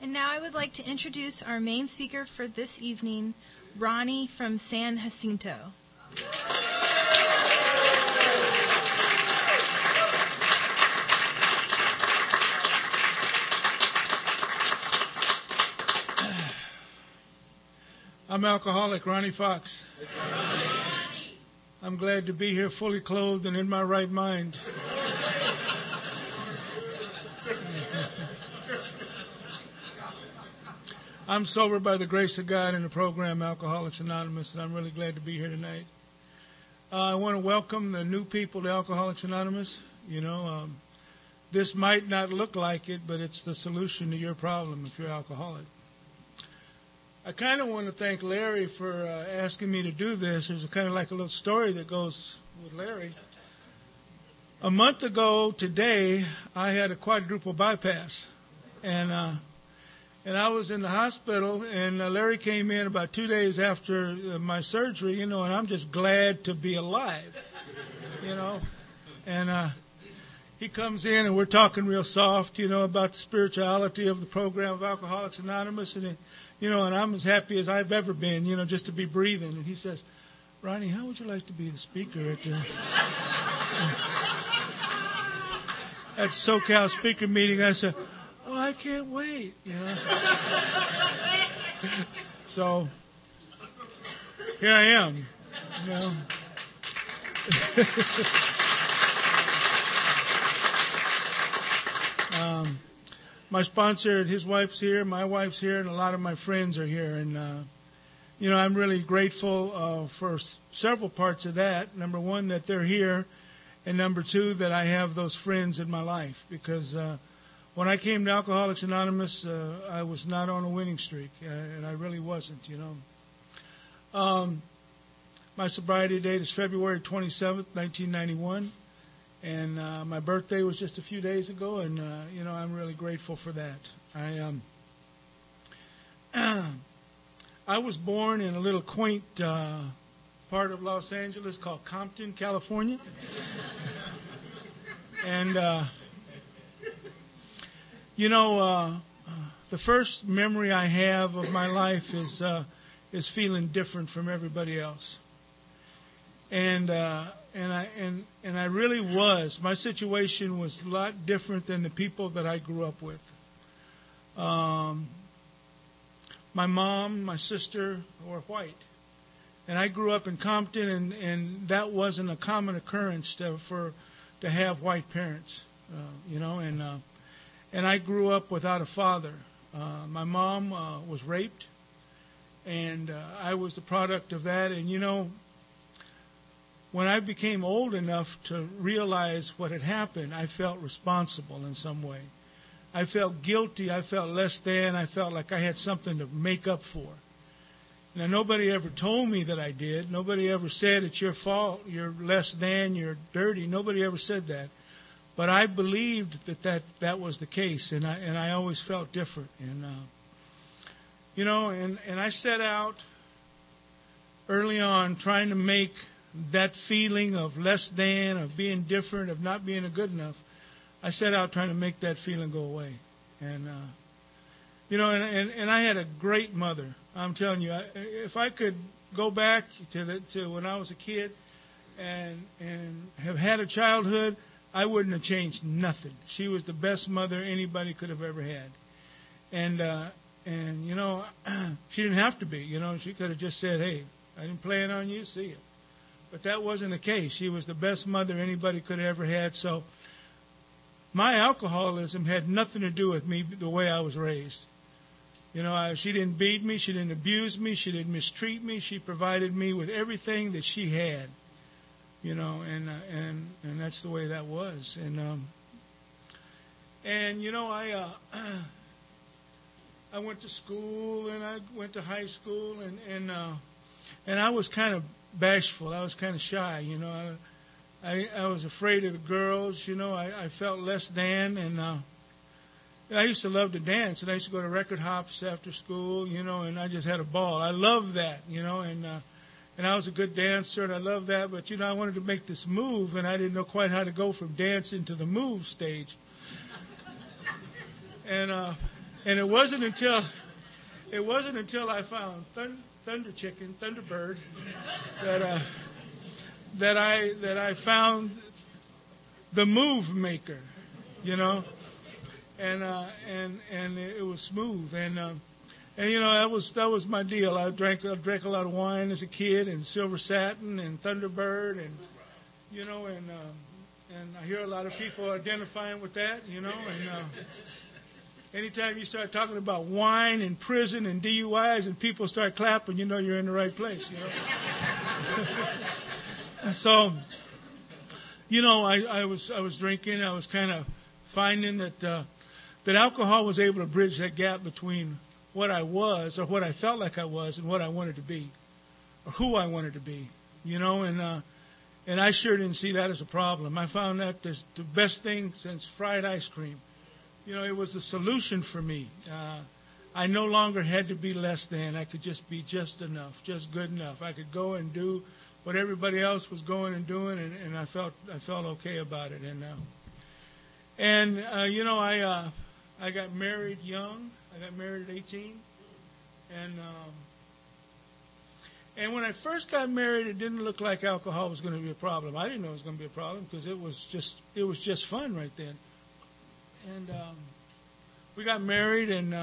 And now I would like to introduce our main speaker for this evening, Ronnie from San Jacinto. I'm alcoholic Ronnie Fox. I'm glad to be here fully clothed and in my right mind. I'm sober by the grace of God in the program Alcoholics Anonymous, and I'm really glad to be here tonight. I want to welcome the new people to Alcoholics Anonymous. This might not look like it, but it's the solution to your problem if you're alcoholic. I kind of want to thank Larry for asking me to do this. There's kind of like a little story that goes with Larry. A month ago today, I had a quadruple bypass, and I was in the hospital, and Larry came in about 2 days after my surgery, and I'm just glad to be alive, And he comes in, and we're talking real soft, about the spirituality of the program of Alcoholics Anonymous, and and I'm as happy as I've ever been, just to be breathing. And he says, Ronnie, how would you like to be the speaker at SoCal speaker meeting? I said, oh, I can't wait, So here I am, My sponsor, his wife's here, my wife's here, and a lot of my friends are here. And, I'm really grateful for several parts of that. Number one, that they're here. And number two, that I have those friends in my life. Because when I came to Alcoholics Anonymous, I was not on a winning streak. And I really wasn't, My sobriety date is February 27th, 1991. And my birthday was just a few days ago, and, I'm really grateful for that. I was born in a little quaint part of Los Angeles called Compton, California. And, the first memory I have of my life is feeling different from everybody else. And I really was. My situation was a lot different than the people that I grew up with. My mom, my sister were white. And I grew up in Compton, and that wasn't a common occurrence to have white parents, and I grew up without a father. My mom was raped, and I was the product of that. And, when I became old enough to realize what had happened, I felt responsible in some way. I felt guilty. I felt less than. I felt like I had something to make up for. Now, nobody ever told me that I did. Nobody ever said it's your fault, you're less than, you're dirty. Nobody ever said that. But I believed that was the case, and I always felt different. And, and I set out early on trying to make that feeling of less than, of being different, of not being good enough. I set out trying to make that feeling go away. And, and I had a great mother. I'm telling you, if I could go back to when I was a kid and have had a childhood, I wouldn't have changed nothing. She was the best mother anybody could have ever had. And she didn't have to be, she could have just said, hey, I didn't plan on you, see you. But that wasn't the case. She was the best mother anybody could have ever had. So my alcoholism had nothing to do with me, the way I was raised. She didn't beat me. She didn't abuse me. She didn't mistreat me. She provided me with everything that she had. And that's the way that was. I went to school, and I went to high school, and I was kind of bashful. I was kind of shy, I was afraid of the girls, I felt less than, and I used to love to dance, and I used to go to record hops after school, and I just had a ball. I loved that, and I was a good dancer, and I loved that, but, I wanted to make this move, and I didn't know quite how to go from dancing to the move stage. And And it wasn't until I found Thunder Chicken, Thunderbird, that I found the Move Maker, you know, and it was smooth, and you know that was my deal. I drank a lot of wine as a kid, and Silver Satin and Thunderbird, and you know, and I hear a lot of people identifying with that, you know, and anytime you start talking about wine and prison and DUIs and people start clapping, you know you're in the right place, you know. So, you know, I was drinking. I was kind of finding that alcohol was able to bridge that gap between what I was or what I felt like I was and what I wanted to be or who I wanted to be, you know, and I sure didn't see that as a problem. I found that the best thing since fried ice cream. You know, it was the solution for me. I no longer had to be less than. I could just be just enough, just good enough. I could go and do what everybody else was going and doing, and I felt okay about it. And you know, I got married young. I got married at 18, and when I first got married, it didn't look like alcohol was going to be a problem. I didn't know it was going to be a problem because it was just fun right then. And we got married, and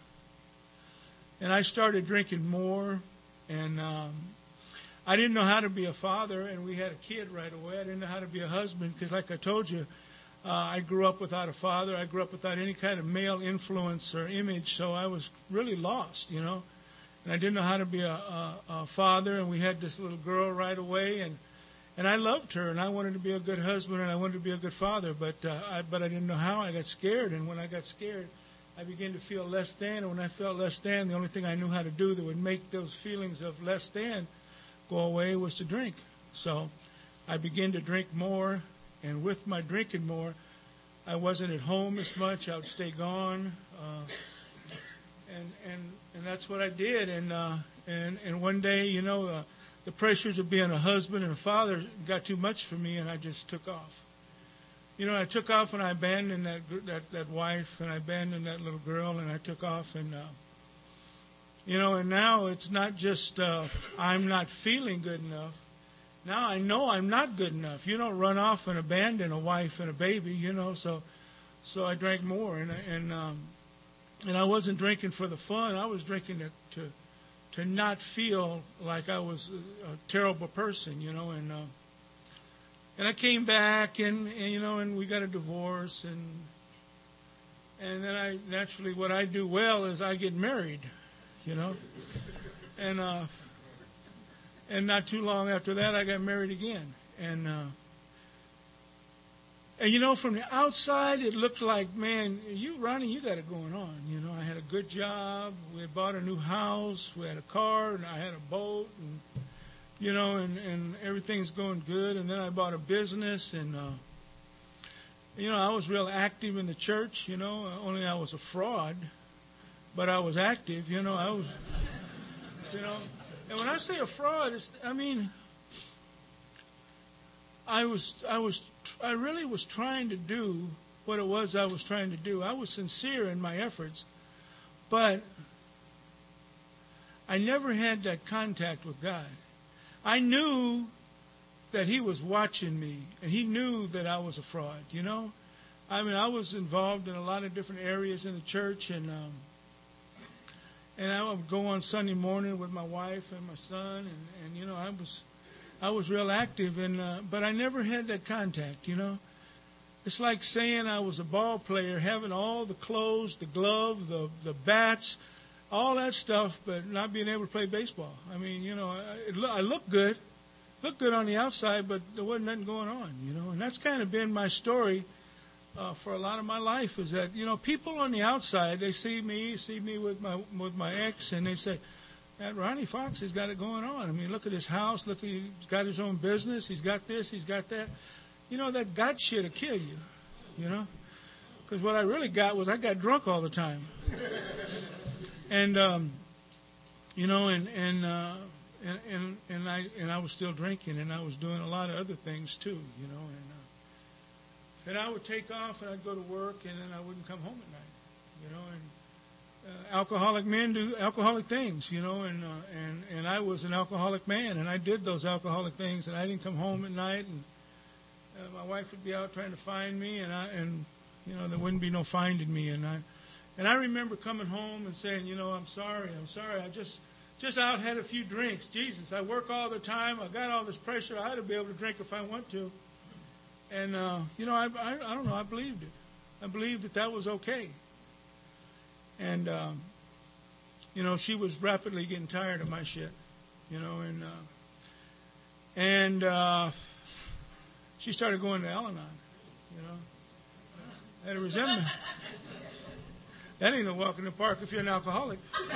I started drinking more, and I didn't know how to be a father, and we had a kid right away. I didn't know how to be a husband because, like I told you, I grew up without a father. I grew up without any kind of male influence or image, so I was really lost, you know. And I didn't know how to be a father, and we had this little girl right away, and I loved her, and I wanted to be a good husband, and I wanted to be a good father, but I didn't know how. I got scared, and when I got scared, I began to feel less than, and when I felt less than, the only thing I knew how to do that would make those feelings of less than go away was to drink. So I began to drink more, and with my drinking more, I wasn't at home as much. I would stay gone, and that's what I did. And one day, you know, the pressures of being a husband and a father got too much for me, and I just took off. You know, I took off and I abandoned that wife, and I abandoned that little girl, and I took off, and you know, and now it's not just I'm not feeling good enough. Now I know I'm not good enough. You don't run off and abandon a wife and a baby, you know. So I drank more, and I wasn't drinking for the fun. I was drinking to not feel like I was a terrible person, you know. And I came back, and you know, and we got a divorce, and then I naturally, what I do well is I get married, you know, and not too long after that, I got married again. And you know, from the outside, it looked like, man, Ronnie, you got it going on. You know, I had a good job. We had bought a new house. We had a car, and I had a boat, and you know, and everything's going good. And then I bought a business, and you know, I was real active in the church. You know, only I was a fraud, but I was active. You know, I was, you know. And when I say a fraud, I mean, I really was trying to do what it was I was trying to do. I was sincere in my efforts, but I never had that contact with God. I knew that He was watching me, and He knew that I was a fraud, you know. I mean, I was involved in a lot of different areas in the church, and I would go on Sunday morning with my wife and my son, and you know, I was real active, but I never had that contact, you know. It's like saying I was a ball player, having all the clothes, the glove, the bats, all that stuff, but not being able to play baseball. I mean, you know, I looked good on the outside, but there wasn't nothing going on, you know. And that's kind of been my story for a lot of my life, is that, you know, people on the outside, they see me with my ex, and they say, that Ronnie Fox has got it going on. I mean, look at his house. Look, he's got his own business. He's got this. He's got that. You know, that God shit will kill you, you know. Because what I really got was I got drunk all the time. And, you know, and I was still drinking, and I was doing a lot of other things too, you know. And I would take off, and I'd go to work, and then I wouldn't come home at night, you know. alcoholic men do alcoholic things, you know, and I was an alcoholic man, and I did those alcoholic things, and I didn't come home at night, and my wife would be out trying to find me, and you know, there wouldn't be no finding me, and I remember coming home and saying, you know, I'm sorry, I just out had a few drinks. Jesus, I work all the time, I got all this pressure, I ought to be able to drink if I want to, and you know, I don't know, I believed it. I believed that was okay. And, you know, she was rapidly getting tired of my shit, you know, and she started going to Al-Anon, you know. I had a resentment. That ain't no walk in the park if you're an alcoholic.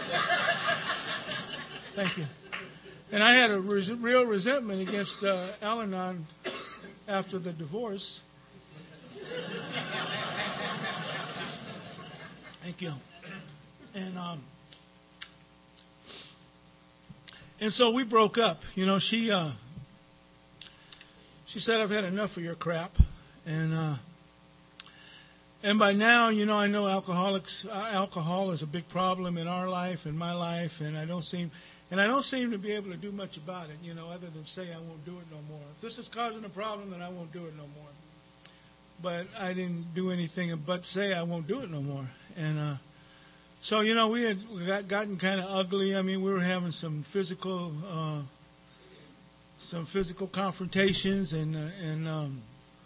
Thank you. And I had a real resentment against Al-Anon after the divorce. Thank you. And so we broke up. You know, she said, I've had enough of your crap. And by now, you know, I know alcohol is a big problem in our life, in my life, and I don't seem to be able to do much about it, you know, other than say I won't do it no more. If this is causing a problem, then I won't do it no more. But I didn't do anything but say I won't do it no more. And so, you know, we had gotten kind of ugly. I mean, we were having some physical confrontations, and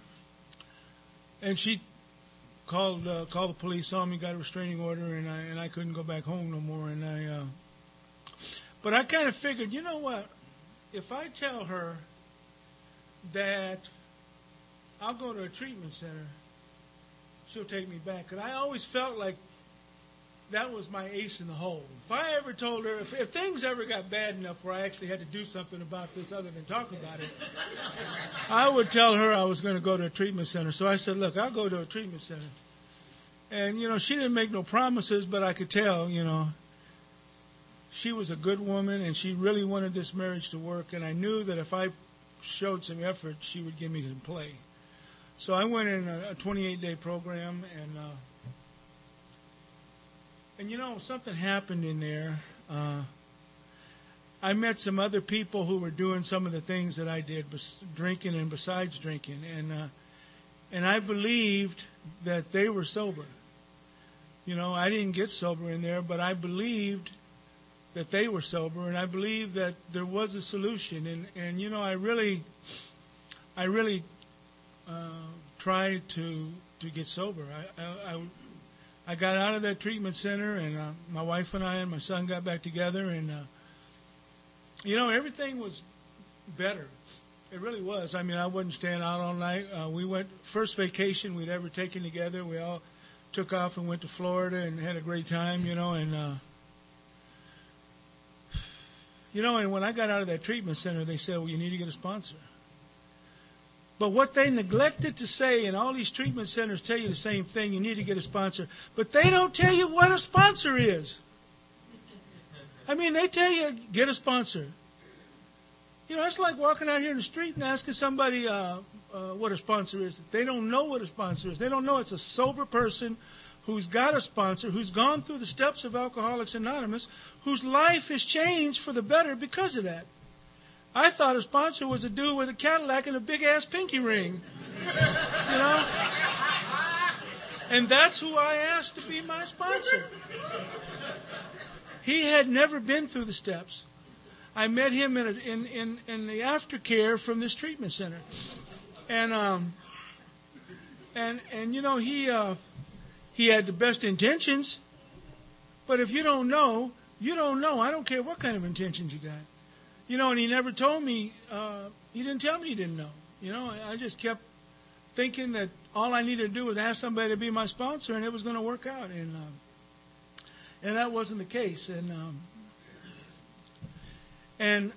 she called the police on me, got a restraining order, and I couldn't go back home no more. But I kind of figured, you know what? If I tell her that I'll go to a treatment center, she'll take me back. And I always felt like that was my ace in the hole. If I ever told her, if things ever got bad enough where I actually had to do something about this other than talk about it, I would tell her I was going to go to a treatment center. So I said, look, I'll go to a treatment center. And, you know, she didn't make no promises, but I could tell, you know, she was a good woman and she really wanted this marriage to work. And I knew that if I showed some effort, she would give me some play. So I went in a 28-day program, and you know, something happened in there. I met some other people who were doing some of the things that I did, drinking and besides drinking, and I believed that they were sober. You know, I didn't get sober in there, but I believed that they were sober, and I believed that there was a solution. And you know, I really tried to get sober. I got out of that treatment center, and my wife and I and my son got back together, and you know, everything was better. It really was. I mean, I wasn't staying out all night. We went first vacation we'd ever taken together. We all took off and went to Florida and had a great time, you know, and you know, and when I got out of that treatment center, they said, well, you need to get a sponsor. But what they neglected to say, and all these treatment centers tell you the same thing, you need to get a sponsor, but they don't tell you what a sponsor is. I mean, they tell you, get a sponsor. You know, it's like walking out here in the street and asking somebody what a sponsor is. They don't know what a sponsor is. They don't know it's a sober person who's got a sponsor, who's gone through the steps of Alcoholics Anonymous, whose life has changed for the better because of that. I thought a sponsor was a dude with a Cadillac and a big-ass pinky ring. You know? And that's who I asked to be my sponsor. He had never been through the steps. I met him in the aftercare from this treatment center. And you know, he had the best intentions. But if you don't know, you don't know. I don't care what kind of intentions you got. You know, and he never told me, he didn't tell me he didn't know. You know, I just kept thinking that all I needed to do was ask somebody to be my sponsor and it was going to work out. And that wasn't the case. And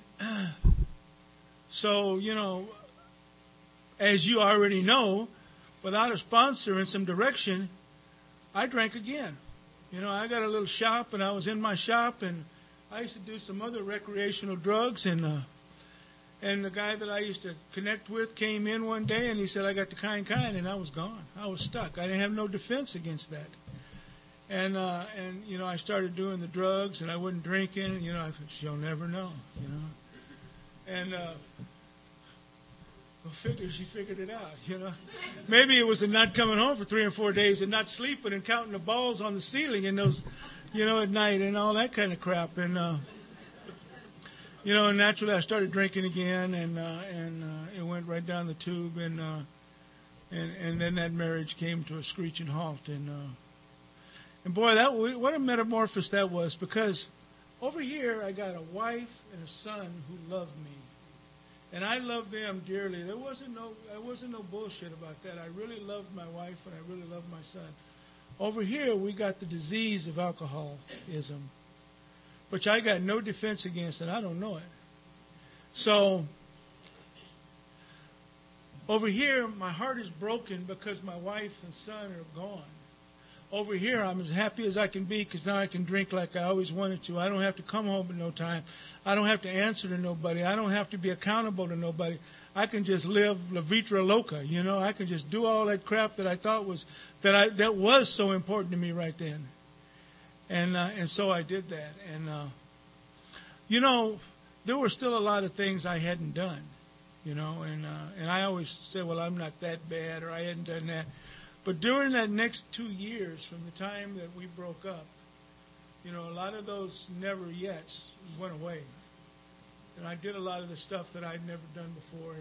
so, you know, as you already know, without a sponsor and some direction, I drank again. You know, I got a little shop and I was in my shop and I used to do some other recreational drugs, and the guy that I used to connect with came in one day, and he said, I got the kind, and I was gone. I was stuck. I didn't have no defense against that. And you know, I started doing the drugs, and I wasn't drinking. You know, I thought, she'll never know. You know, and she figured it out. You know, maybe it was the not coming home for 3 or 4 days and not sleeping and counting the balls on the ceiling and those, you know, at night and all that kind of crap. And you know, and naturally I started drinking again, and it went right down the tube, and then that marriage came to a screeching halt, and boy, what a metamorphosis that was, because over here I got a wife and a son who loved me, and I loved them dearly. There wasn't no bullshit about that. I really loved my wife, and I really loved my son. Over here we got the disease of alcoholism, which I got no defense against, and I don't know it. So over here, my heart is broken because my wife and son are gone. Over here, I'm as happy as I can be because now I can drink like I always wanted to. I don't have to come home at no time. I don't have to answer to nobody. I don't have to be accountable to nobody. I can just live la vitra loca, you know. I can just do all that crap that I thought was that was so important to me right then. And so I did that. And you know, there were still a lot of things I hadn't done, you know. And I always said, well, I'm not that bad, or I hadn't done that. But during that next 2 years, from the time that we broke up, you know, a lot of those never yets went away. And I did a lot of the stuff that I'd never done before.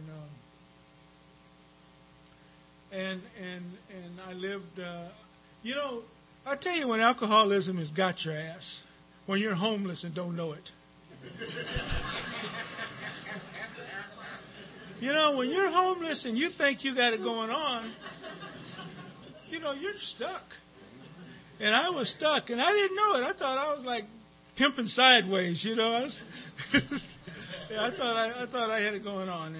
And I lived, you know, I tell you when alcoholism has got your ass, when you're homeless and don't know it. You know, when you're homeless and you think you got it going on, you know, you're stuck. And I was stuck, and I didn't know it. I thought I was like pimping sideways, you know. Yeah, I thought I had it going on,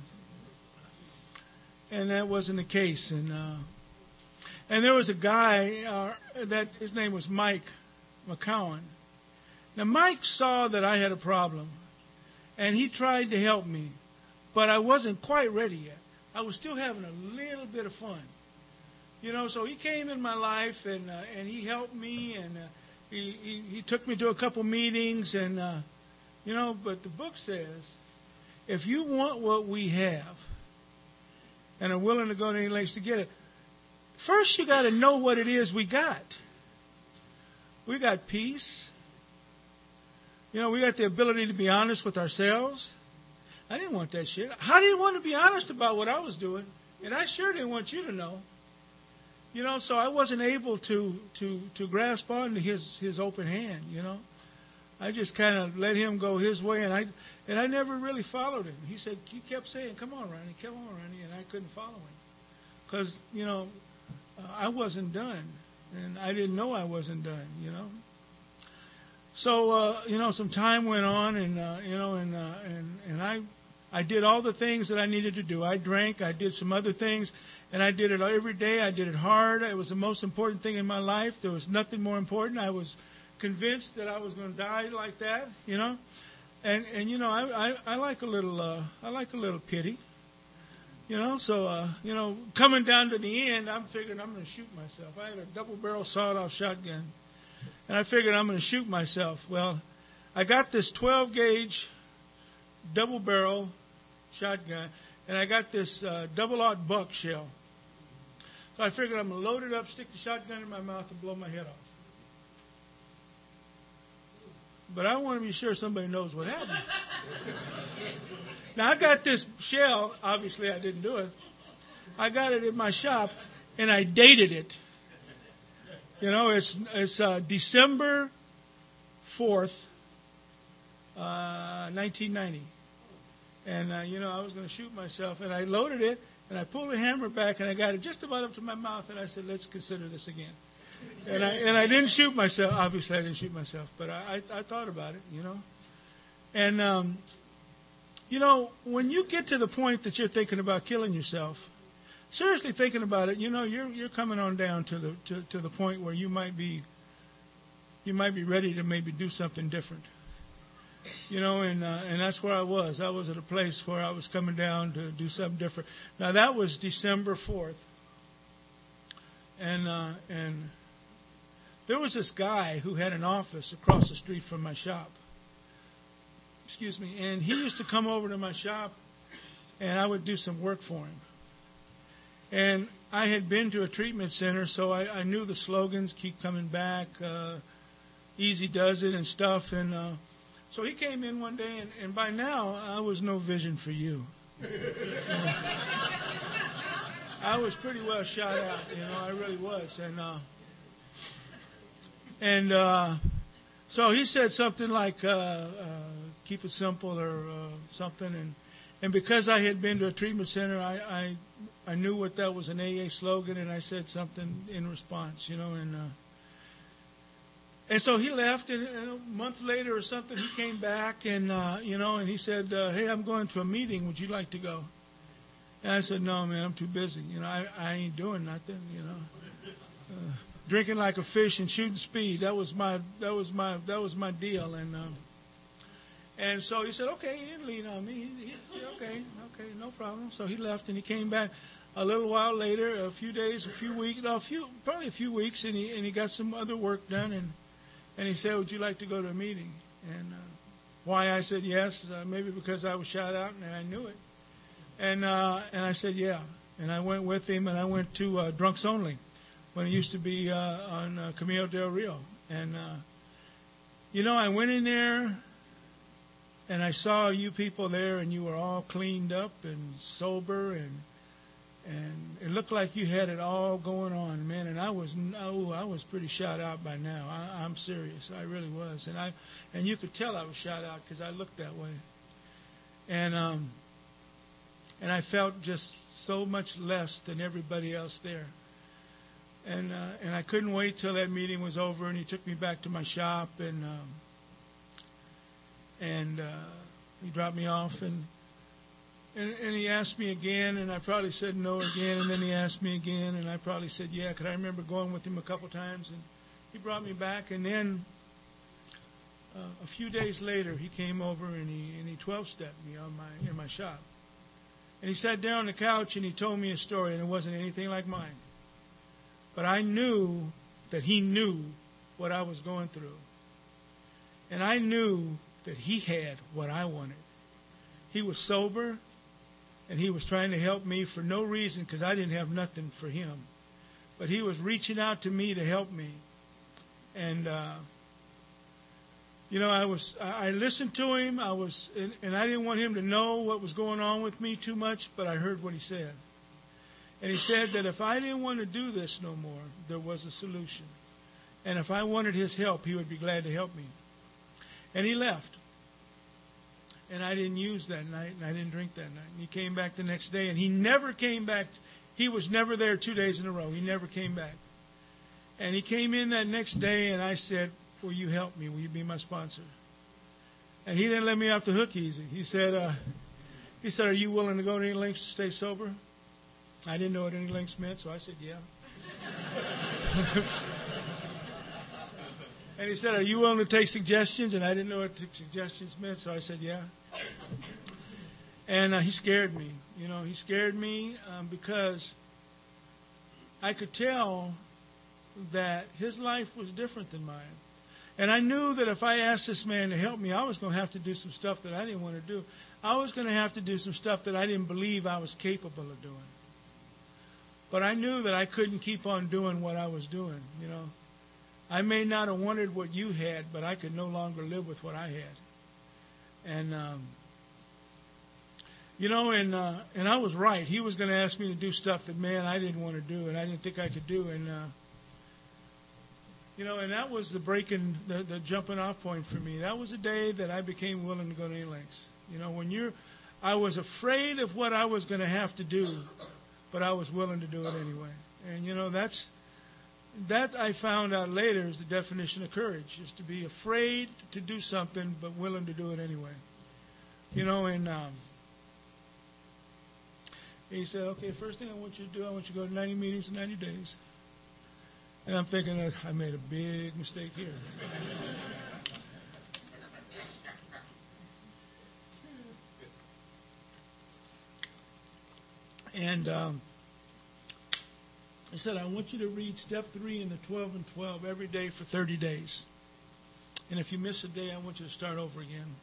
and that wasn't the case. And there was a guy that his name was Mike McCowan. Now Mike saw that I had a problem, and he tried to help me, but I wasn't quite ready yet. I was still having a little bit of fun. You know, so he came in my life, and he helped me, and he took me to a couple meetings, and you know, but the book says, if you want what we have and are willing to go to any lengths to get it, first you got to know what it is we got. We got peace. You know, we got the ability to be honest with ourselves. I didn't want that shit. I didn't want to be honest about what I was doing, and I sure didn't want you to know. You know, so I wasn't able to grasp onto his open hand, you know. I just kind of let him go his way, and I never really followed him. He kept saying, come on, Ronnie, come on, Ronnie, and I couldn't follow him. Because, you know, I wasn't done, and I didn't know I wasn't done, you know. So, you know, some time went on, and, you know, and I did all the things that I needed to do. I drank, I did some other things, and I did it every day. I did it hard. It was the most important thing in my life. There was nothing more important. I was convinced that I was going to die like that, you know. And you know, I like a little pity, you know. So, you know, coming down to the end, I'm figuring I'm going to shoot myself. I had a double-barrel sawed-off shotgun, and I figured I'm going to shoot myself. Well, I got this 12-gauge double-barrel shotgun, and I got this double-aught buck shell. So I figured I'm going to load it up, stick the shotgun in my mouth, and blow my head off. But I want to be sure somebody knows what happened. Now, I got this shell. Obviously, I didn't do it. I got it in my shop, and I dated it. You know, it's December 4th, 1990. And, you know, I was going to shoot myself, and I loaded it, and I pulled the hammer back, and I got it just about up to my mouth, and I said, let's consider this again. And I didn't shoot myself. Obviously, I didn't shoot myself, but I thought about it, you know. And, you know, when you get to the point that you're thinking about killing yourself, seriously thinking about it, you know, you're coming on down to the point where you might be ready to maybe do something different. You know, and that's where I was. I was at a place where I was coming down to do something different. Now, that was December 4th. And there was this guy who had an office across the street from my shop. Excuse me. And he used to come over to my shop, and I would do some work for him. And I had been to a treatment center, so I knew the slogans, keep coming back, easy does it and stuff. And so he came in one day, and by now, I was no vision for you. I was pretty well shot out, I really was. And so he said something like, keep it simple or something. And because I had been to a treatment center, I knew what that was, an AA slogan, and I said something in response, and so he left, and a month later or something, he came back, and and he said, hey, I'm going to a meeting. Would you like to go? And I said, no, man, I'm too busy. I ain't doing nothing. Drinking like a fish and shooting speed. That was my deal. And so he said, okay, he didn't lean on me. He said, okay, no problem. So he left, and he came back a little while later, probably a few weeks, and he got some other work done, and he said, would you like to go to a meeting? And why I said yes, maybe because I was shot out and I knew it. And I said, yeah. And I went with him, and I went to Drunks Only when it used to be on Camino del Rio. And, I went in there, and I saw you people there, and you were all cleaned up and sober, and it looked like you had it all going on, man. And I was pretty shot out by now. I'm serious. I really was. And you could tell I was shot out because I looked that way. And I felt just so much less than everybody else there. And I couldn't wait till that meeting was over, and he took me back to my shop, and he dropped me off, and he asked me again, and I probably said no again, and then he asked me again, and I probably said yeah, because I remember going with him a couple times, and he brought me back, and then a few days later he came over and he 12-stepped me in my shop, and he sat down on the couch and he told me a story, and it wasn't anything like mine, but I knew that he knew what I was going through, and I knew that he had what I wanted. He was sober, and he was trying to help me for no reason because I didn't have nothing for him. But he was reaching out to me to help me. And, I listened to him. And I didn't want him to know what was going on with me too much, but I heard what he said. And he said that if I didn't want to do this no more, there was a solution. And if I wanted his help, he would be glad to help me. And he left. And I didn't use that night, and I didn't drink that night. And he came back the next day, and he never came back. He was never there 2 days in a row. He never came back. And he came in that next day, and I said, will you help me? Will you be my sponsor? And he didn't let me off the hook easy. He said, are you willing to go to any lengths to stay sober? I didn't know what any lengths meant, so I said, yeah. And he said, are you willing to take suggestions? And I didn't know what suggestions meant, so I said, yeah. And he scared me. He scared me because I could tell that his life was different than mine. And I knew that if I asked this man to help me, I was going to have to do some stuff that I didn't want to do. I was going to have to do some stuff that I didn't believe I was capable of doing. But I knew that I couldn't keep on doing what I was doing, I may not have wanted what you had, but I could no longer live with what I had. And, and I was right. He was going to ask me to do stuff that, man, I didn't want to do and I didn't think I could do. And, and that was the jumping off point for me. That was the day that I became willing to go to any lengths. I was afraid of what I was going to have to do, but I was willing to do it anyway. And, that I found out later is the definition of courage, is to be afraid to do something but willing to do it anyway. And he said, okay, first thing I want you to do, I want you to go to 90 meetings in 90 days. And I'm thinking, I made a big mistake here. And He said, I want you to read step 3 in the 12 and 12 every day for 30 days. And if you miss a day, I want you to start over again.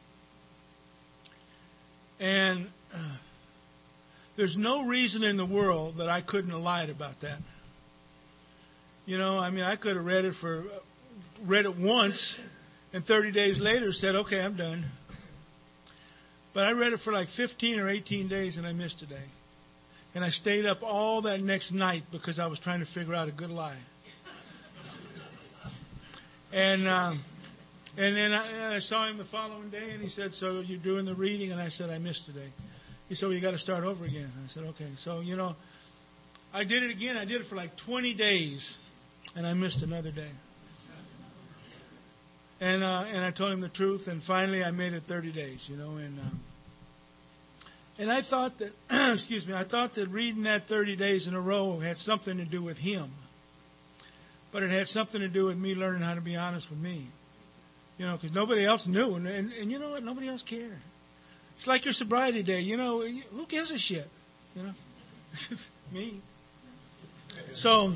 And there's no reason in the world that I couldn't have lied about that. You know, I mean, I could have read it once, and 30 days later said, okay, I'm done. But I read it for like 15 or 18 days, and I missed a day. And I stayed up all that next night because I was trying to figure out a good lie. And then I saw him the following day, and he said, so you're doing the reading? And I said, I missed today. He said, well, you got to start over again. I said, okay. So, you know, I did it again. I did it for like 20 days, and I missed another day. And I told him the truth, and finally I made it 30 days, you know. And I thought that, I thought that reading that 30 days in a row had something to do with him. But it had something to do with me learning how to be honest with me. You know, because nobody else knew. And you know what? Nobody else cared. It's like your sobriety day. You know, who gives a shit? You know? Me. So,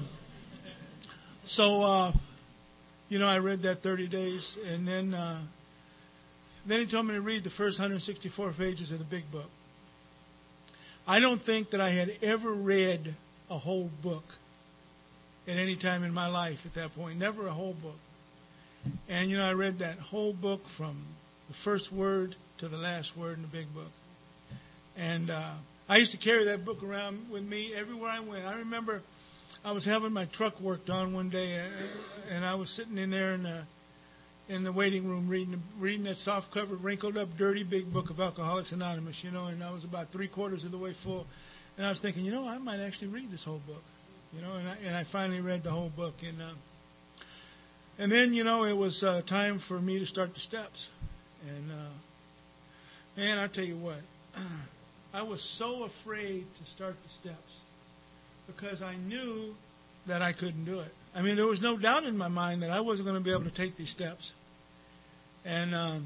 you know, I read that 30 days. And then he told me to read the first 164 pages of the big book. I don't think that I had ever read a whole book at any time in my life at that point. Never a whole book. And, you know, I read that whole book from the first word to the last word in the big book. And I used to carry that book around with me everywhere I went. I remember I was having my truck worked on one day, and I was sitting in there in the waiting room reading that soft-covered, wrinkled-up, dirty big book of Alcoholics Anonymous, you know, and I was about 3/4 of the way full. And I was thinking, you know, I might actually read this whole book, you know, and I finally read the whole book. And then, you know, it was time for me to start the steps. And, man, I'll tell you what, I was so afraid to start the steps because I knew that I couldn't do it. I mean, there was no doubt in my mind that I wasn't going to be able to take these steps. And,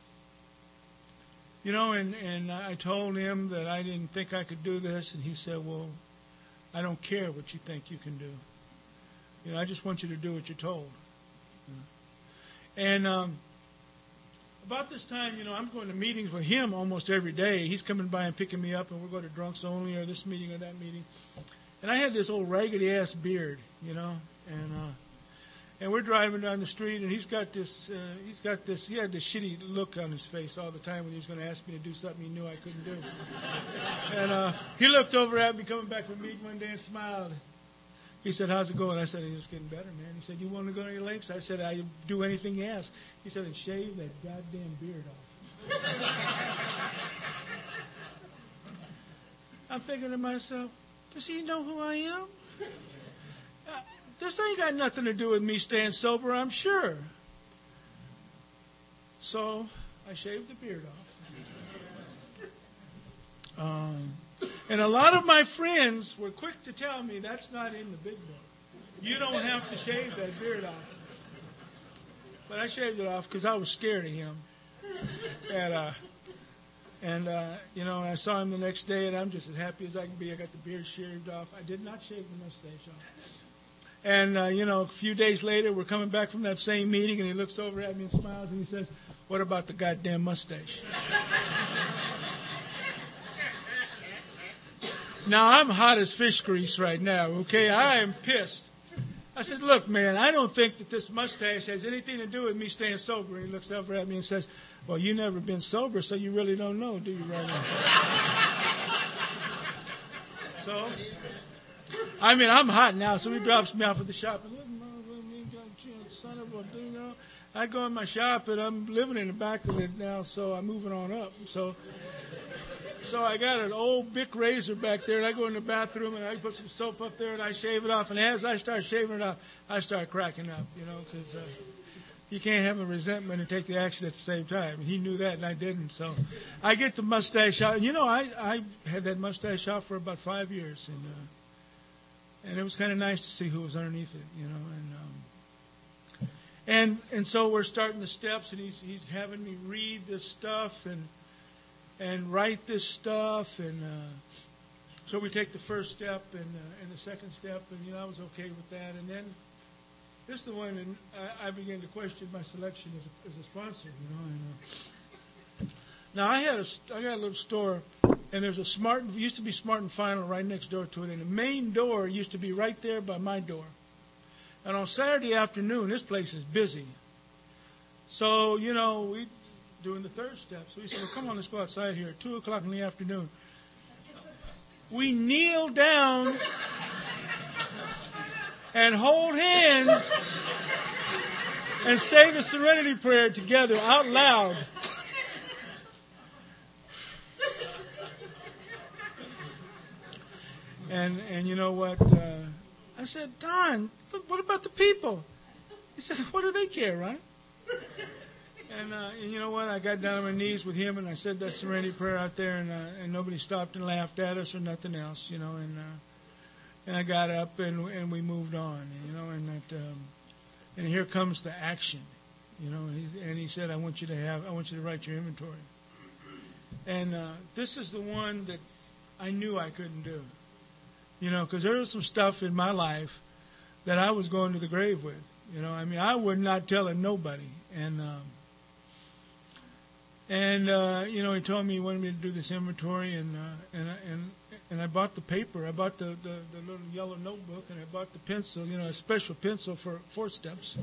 you know, and I told him that I didn't think I could do this, and he said, well, I don't care what you think you can do. You know, I just want you to do what you're told. And about this time, you know, I'm going to meetings with him almost every day. He's coming by and picking me up, and we're going to Drunks Only or this meeting or that meeting. And I had this old raggedy-ass beard, you know, and we're driving down the street, and he had this shitty look on his face all the time when he was going to ask me to do something he knew I couldn't do. And he looked over at me coming back from meeting one day and smiled. He said, how's it going? I said, it's getting better, man. He said, you want to go to your links? I said, I do anything you ask. He said, and shave that goddamn beard off. I'm thinking to myself, does he know who I am? This ain't got nothing to do with me staying sober, I'm sure. So I shaved the beard off. And a lot of my friends were quick to tell me that's not in the big book. You don't have to shave that beard off. But I shaved it off because I was scared of him. And you know, I saw him the next day, and I'm just as happy as I can be. I got the beard shaved off. I did not shave the mustache off. And, you know, a few days later, we're coming back from that same meeting, and he looks over at me and smiles, and he says, what about the goddamn mustache? Now, I'm hot as fish grease right now, okay? I am pissed. I said, look, man, I don't think that this mustache has anything to do with me staying sober. And he looks over at me and says, well, you've never been sober, so you really don't know, do you, right now? So, I mean, I'm hot now, so he drops me off at the shop. And look, son of a, you know, I go in my shop, and I'm living in the back of it now, so I'm moving on up. So I got an old Bic razor back there, and I go in the bathroom, and I put some soap up there, and I shave it off. And as I start shaving it off, I start cracking up, you know, because you can't have a resentment and take the action at the same time. And he knew that, and I didn't. So I get the mustache out. You know, I had that mustache out for about 5 years, and it was kind of nice to see who was underneath it, you know. And so we're starting the steps, and he's having me read this stuff and write this stuff, and So we take the first step and the second step, and I was okay with that. And then this is the one, and I began to question my selection as a sponsor. Now I got a little store, and there's used to be Smart and Final right next door to it, and the main door used to be right there by my door. And on Saturday afternoon, this place is busy. So we doing the third step. So we said, well, come on, let's go outside here at 2:00 in the afternoon. We kneel down and hold hands and say the Serenity Prayer together out loud. And you know what? I said, Don, what about the people? He said, what do they care, right? And you know what? I got down on my knees with him, and I said that Serenity Prayer out there, and nobody stopped and laughed at us or nothing else, and I got up and we moved on, and here comes the action, and he said, I want you to write your inventory, and this is the one that I knew I couldn't do, because there was some stuff in my life that I was going to the grave with, I would not tell it nobody, he told me he wanted me to do this inventory, and I bought the paper. I bought the little yellow notebook, and I bought the pencil, a special pencil for 4 steps.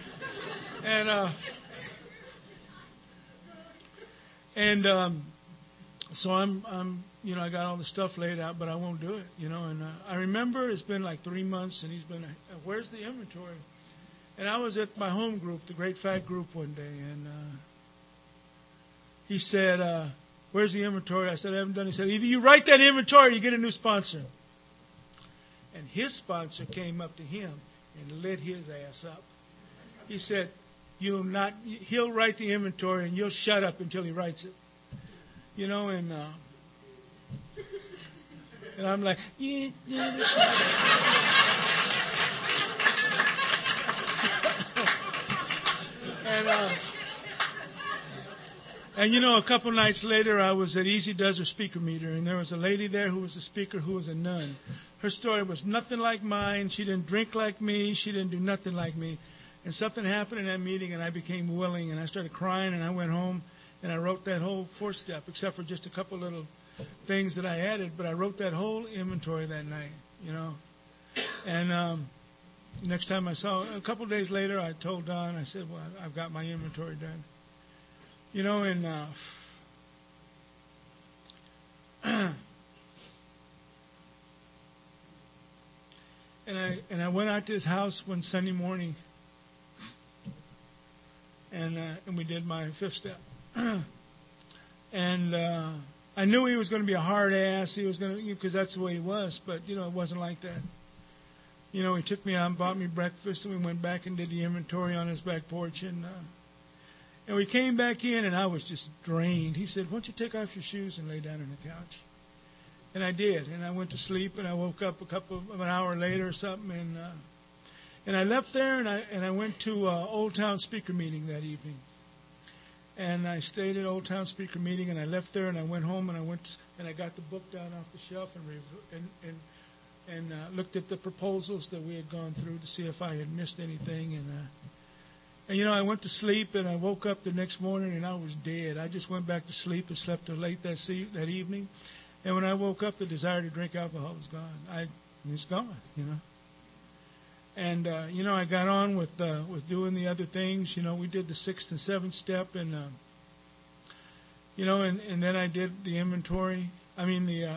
So I'm I got all the stuff laid out, but I won't do it, And I remember it's been like 3 months, and he's been, where's the inventory? And I was at my home group, the Great Fat Group, one day, and he said, where's the inventory? I said, I haven't done it. He said, either you write that inventory or you get a new sponsor. And his sponsor came up to him and lit his ass up. He said, he'll write the inventory and you'll shut up until he writes it. And I'm like, yeah. And a couple nights later, I was at Easy Does Her speaker meter, and there was a lady there who was a speaker who was a nun. Her story was nothing like mine. She didn't drink like me. She didn't do nothing like me. And something happened in that meeting, and I became willing, and I started crying, and I went home, and I wrote that whole 4-step, except for just a couple little things that I added, but I wrote that whole inventory that night, And next time I saw him, a couple days later, I told Don, I said, well, I've got my inventory done. And I went out to his house one Sunday morning, and we did my 5th step. And I knew he was going to be a hard ass. He was going to, because that's the way he was. But it wasn't like that. He took me out and bought me breakfast, and we went back and did the inventory on his back porch, and we came back in, and I was just drained. He said, why don't you take off your shoes and lay down on the couch? And I did, and I went to sleep, and I woke up an hour later or something, and I left there, and I went to Old Town speaker meeting that evening. And I stayed at Old Town speaker meeting, and I left there, and I went home, and I got the book down off the shelf and looked at the proposals that we had gone through to see if I had missed anything, and I went to sleep, and I woke up the next morning, and I was dead. I just went back to sleep and slept till late that evening. And when I woke up, the desire to drink alcohol was gone. It's gone, And, I got on with doing the other things. We did the 6th and 7th step, and then I did the inventory. I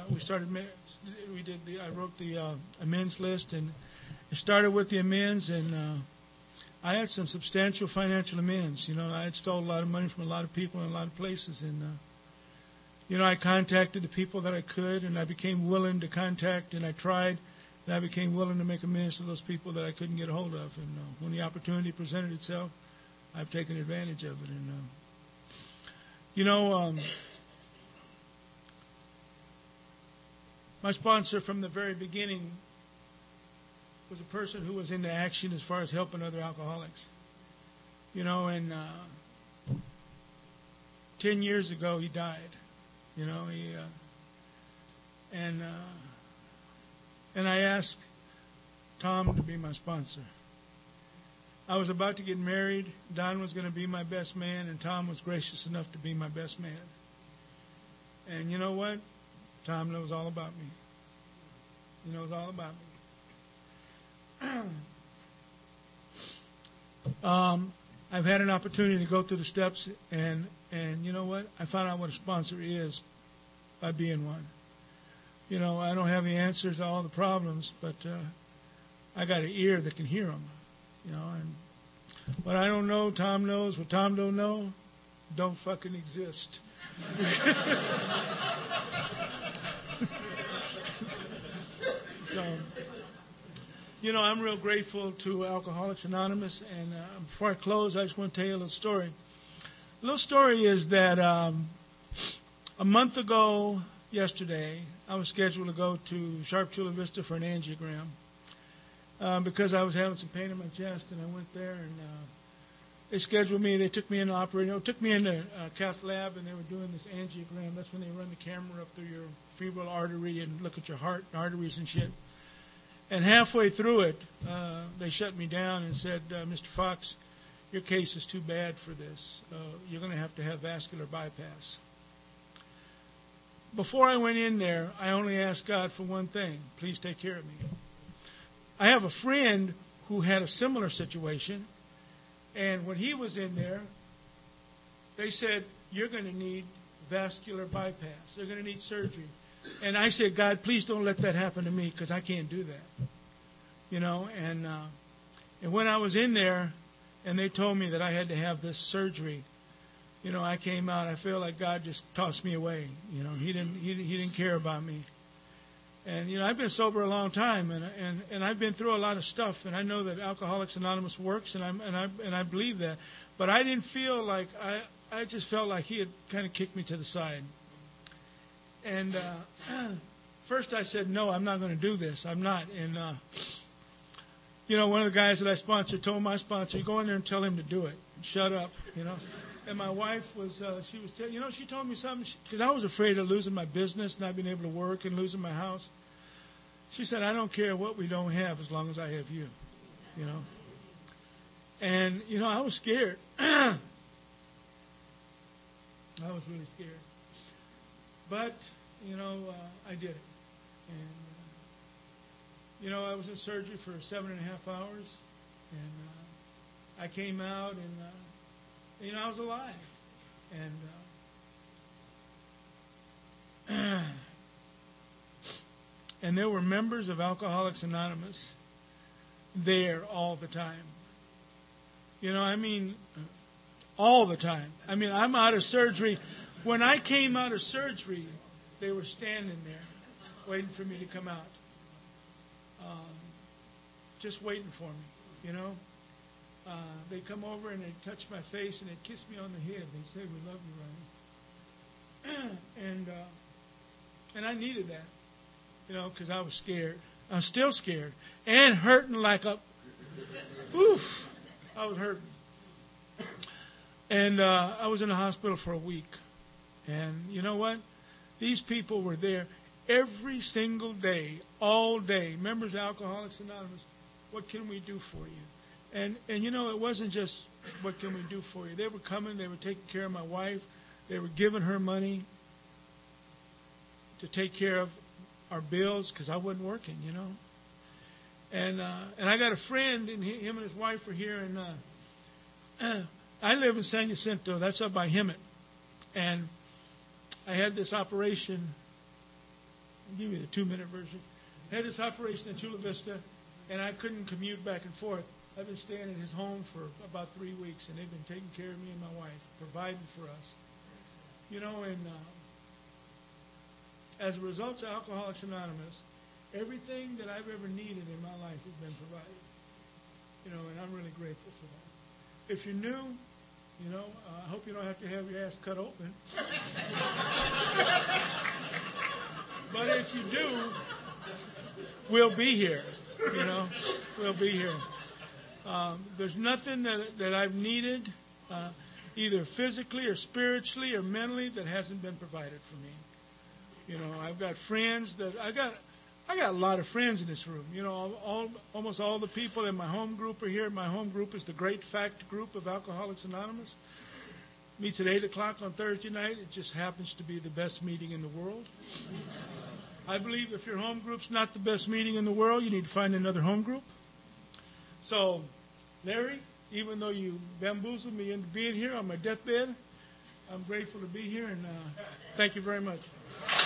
wrote the amends list, and it started with the amends, and I had some substantial financial amends. I had stole a lot of money from a lot of people in a lot of places, and I contacted the people that I could, and I became willing to contact, and I tried, and I became willing to make amends to those people that I couldn't get a hold of. And when the opportunity presented itself, I've taken advantage of it. And my sponsor from the very beginning was a person who was into action as far as helping other alcoholics. 10 years ago he died. and I asked Tom to be my sponsor. I was about to get married. Don was going to be my best man, and Tom was gracious enough to be my best man. And you know what? Tom knows all about me. He knows all about me. I've had an opportunity to go through the steps, and you know what? I found out what a sponsor is by being one. You know, I don't have the answers to all the problems, but I got an ear that can hear them. You know, and what I don't know, Tom knows. What Tom don't know, don't fucking exist. So, you know, I'm real grateful to Alcoholics Anonymous. And before I close, I just want to tell you a little story. The little story is that a month ago, yesterday, I was scheduled to go to Sharp Chula Vista for an angiogram because I was having some pain in my chest, and I went there, and they scheduled me. They took me in the operating, took me in the cath lab, and they were doing this angiogram. That's when they run the camera up through your febrile artery and look at your heart and arteries and shit. And halfway through it, they shut me down and said, Mr. Fox, your case is too bad for this. You're going to have vascular bypass. Before I went in there, I only asked God for one thing. Please take care of me. I have a friend who had a similar situation, and when he was in there, they said, you're going to need vascular bypass. They're going to need surgery. And I said, God, please don't let that happen to me, because I can't do that. You know, and when I was in there and they told me that I had to have this surgery, you know, I came out, I feel like God just tossed me away. You know, he didn't care about me. And, you know, I've been sober a long time, and I've been through a lot of stuff, and I know that Alcoholics Anonymous works, and I believe that. But I didn't feel like, I just felt like he had kind of kicked me to the side. And first I said, no, I'm not going to do this. I'm not. And, you know, one of the guys that I sponsored told my sponsor, go in there and tell him to do it. Shut up, you know. And my wife was, she told me something, because I was afraid of losing my business, not being able to work, and losing my house. She said, I don't care what we don't have as long as I have you, you know. And, you know, I was scared. I was really scared. But, you know, I did it. And, you know, I was in surgery for 7.5 hours. And I came out, and, you know, I was alive. And there were members of Alcoholics Anonymous there all the time. You know, I mean, all the time. I mean, I'm out of surgery. When I came out of surgery, they were standing there waiting for me to come out. Just waiting for me, you know. They come over and they touch my face and they kiss me on the head. They say, we love you, Ronnie. And I needed that, you know, because I was scared. I'm still scared and hurting like a, oof, I was hurting. And I was in the hospital for a week. And you know what? These people were there every single day, all day. Members of Alcoholics Anonymous, what can we do for you? And you know, it wasn't just, what can we do for you? They were coming, they were taking care of my wife. They were giving her money to take care of our bills because I wasn't working, you know. And I got a friend, and him and his wife are here. And I live in San Jacinto. That's up by Hemet. And I had this operation. I'll give you the 2-minute version. I had this operation in Chula Vista, and I couldn't commute back and forth. I've been staying in his home for about 3 weeks, and they've been taking care of me and my wife, providing for us. You know, and as a result of Alcoholics Anonymous, everything that I've ever needed in my life has been provided. You know, and I'm really grateful for that. If you're new, you know, I hope you don't have to have your ass cut open. But if you do, we'll be here. You know, we'll be here. There's nothing that I've needed, either physically or spiritually or mentally, that hasn't been provided for me. You know, I've got friends that I got a lot of friends in this room. You know, almost all the people in my home group are here. My home group is the Great Fact Group of Alcoholics Anonymous. Meets at 8 o'clock on Thursday night. It just happens to be the best meeting in the world. I believe if your home group's not the best meeting in the world, you need to find another home group. So, Larry, even though you bamboozled me into being here on my deathbed, I'm grateful to be here, and thank you very much.